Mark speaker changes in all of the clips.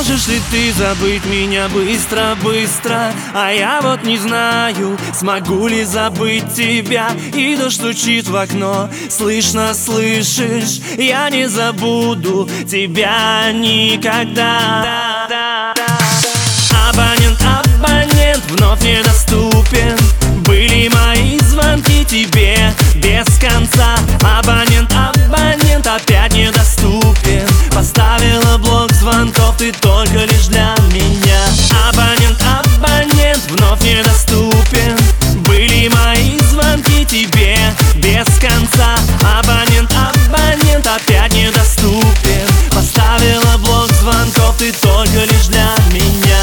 Speaker 1: Сможешь ли ты забыть меня быстро-быстро? А я вот не знаю, смогу ли забыть тебя. И дождь стучит в окно, слышно, слышишь? Я не забуду тебя никогда. Абонент, абонент вновь недоступен. Были мои звонки тебе без конца. Абонент, абонент опять недоступен. Поставила блок звонков ты только лишь для меня. Абонент, абонент вновь недоступен. Были мои звонки тебе без конца. Абонент, абонент опять недоступен. Поставила блок звонков ты только лишь для меня.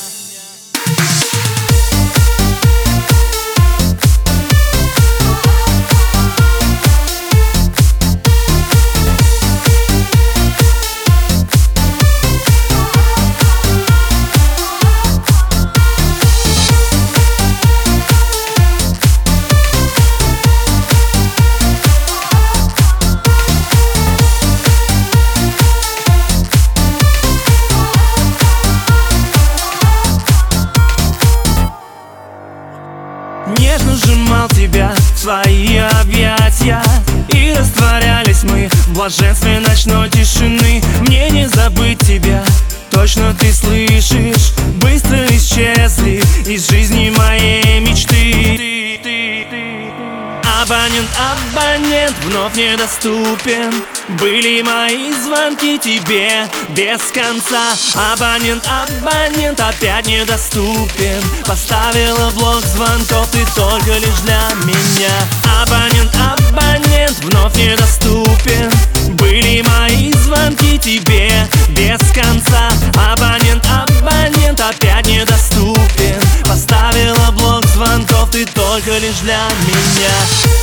Speaker 1: Нежно сжимал тебя в свои объятия, и растворялись мы в блаженстве ночной тишины. Мне не забыть тебя, точно ты слышишь. Быстро исчезли из жизни моей мечты. Абонент, абонент вновь недоступен. Были мои звонки тебе без конца. Абонент, абонент опять недоступен. Поставила блок звонков ты только лишь для меня. Абонент, абонент вновь недоступен. Были мои звонки тебе без конца. Абонент, абонент опять недоступен. Поставила блок звонков ты только лишь для меня.